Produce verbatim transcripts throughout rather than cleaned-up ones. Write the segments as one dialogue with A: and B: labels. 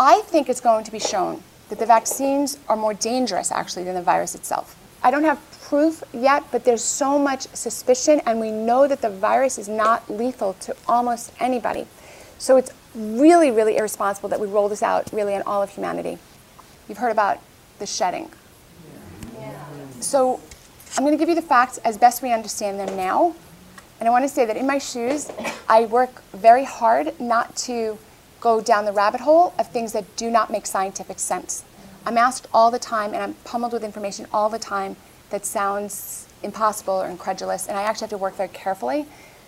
A: I think it's going to be shown that the vaccines are more dangerous, actually, than the virus itself. I don't have proof yet, but there's so much suspicion, and we know that the virus is not lethal to almost anybody. So it's really, really irresponsible that we roll this out, really, in all of humanity. You've heard about the shedding. Yeah. So I'm going to give you the facts as best we understand them now. And I want to say that in my shoes, I work very hard not to go down the rabbit hole of things that do not make scientific sense. I'm asked all the time, and I'm pummeled with information all the time that sounds impossible or incredulous, and I actually have to work very carefully.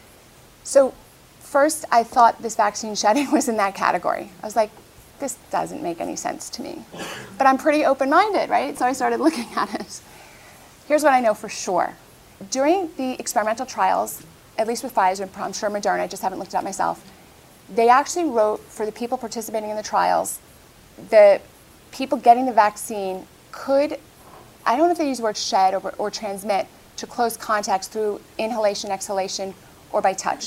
A: So first, I thought this vaccine shedding was in that category. I was like, this doesn't make any sense to me. But I'm pretty open-minded, right? So I started looking at it. Here's what I know for sure. During the experimental trials, at least with Pfizer, I'm sure Moderna, I just haven't looked it up myself, they actually wrote for the people participating in the trials, the people getting the vaccine could, I don't know if they use the word shed or, or transmit to close contacts through inhalation, exhalation, or by touch.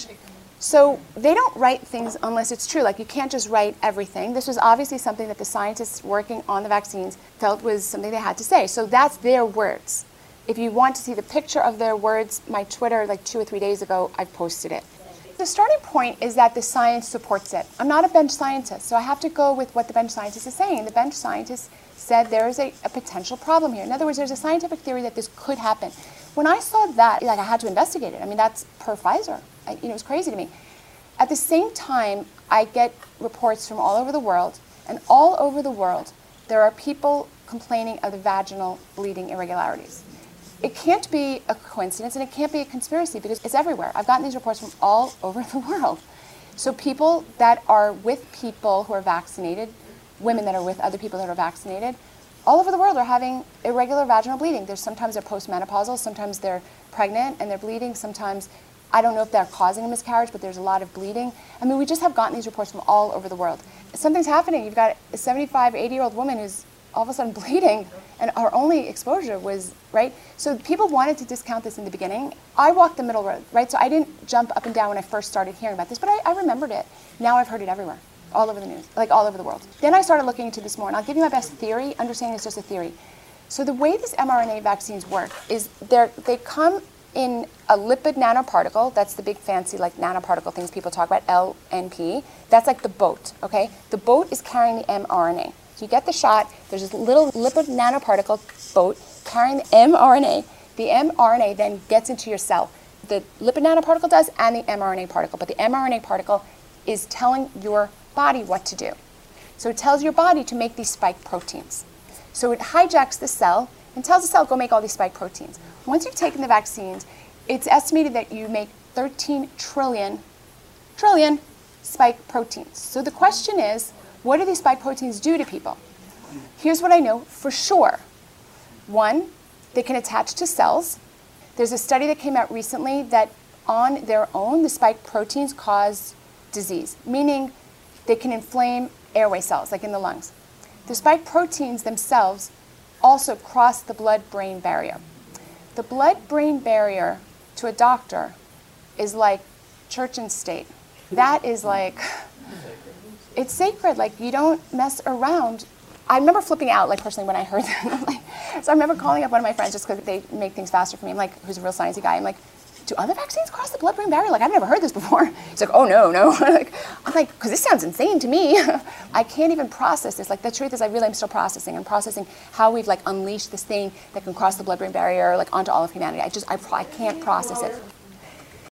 A: So they don't write things unless it's true. Like, you can't just write everything. This was obviously something that the scientists working on the vaccines felt was something they had to say. So that's their words. If you want to see the picture of their words, my Twitter, like two or three days ago, I posted it. The starting point is that the science supports it. I'm not a bench scientist, so I have to go with what the bench scientist is saying. The bench scientist said there is a, a potential problem here. In other words, there's a scientific theory that this could happen. When I saw that, like, I had to investigate it. I mean, that's per Pfizer. I, you know, it was crazy to me. At the same time, I get reports from all over the world, and all over the world, there are people complaining of the vaginal bleeding irregularities. It can't be a coincidence, and it can't be a conspiracy, because it's everywhere. I've gotten these reports from all over the world. So people that are with people who are vaccinated, women that are with other people that are vaccinated, all over the world are having irregular vaginal bleeding. There's sometimes they're postmenopausal, sometimes they're pregnant and they're bleeding, sometimes, I don't know if they're causing a miscarriage, but there's a lot of bleeding. I mean, we just have gotten these reports from all over the world. Something's happening. You've got a seventy-five, eighty-year-old woman who's all of a sudden bleeding, and our only exposure was, right? So people wanted to discount this in the beginning. I walked the middle road, right? So I didn't jump up and down when I first started hearing about this, but I, I remembered it. Now I've heard it everywhere, all over the news, like all over the world. Then I started looking into this more, and I'll give you my best theory, understanding it's just a theory. So the way these mRNA vaccines work is they're, they come in a lipid nanoparticle. That's the big fancy like nanoparticle things people talk about, L N P. That's like the boat, okay? The boat is carrying the mRNA. So you get the shot, there's this little lipid nanoparticle boat carrying the mRNA. The mRNA then gets into your cell. The lipid nanoparticle does, and the mRNA particle. But the mRNA particle is telling your body what to do. So it tells your body to make these spike proteins. So it hijacks the cell and tells the cell, go make all these spike proteins. Once you've taken the vaccines, it's estimated that you make thirteen trillion, trillion spike proteins. So the question is, what do these spike proteins do to people? Here's what I know for sure. One, they can attach to cells. There's a study that came out recently that on their own, the spike proteins cause disease, meaning they can inflame airway cells, like in the lungs. The spike proteins themselves also cross the blood-brain barrier. The blood-brain barrier to a doctor is like church and state. That is like, it's sacred. Like, you don't mess around. I remember flipping out, like, personally, when I heard that. Like, so I remember calling up one of my friends just because they make things faster for me. I'm like, who's a real sciencey guy. I'm like, do other vaccines cross the blood-brain barrier? Like, I've never heard this before. He's like, oh, no, no. like, I'm like, because this sounds insane to me. I can't even process this. Like, the truth is, I really am still processing. I'm processing how we've, like, unleashed this thing that can cross the blood-brain barrier, like, onto all of humanity. I just, I, I can't process it.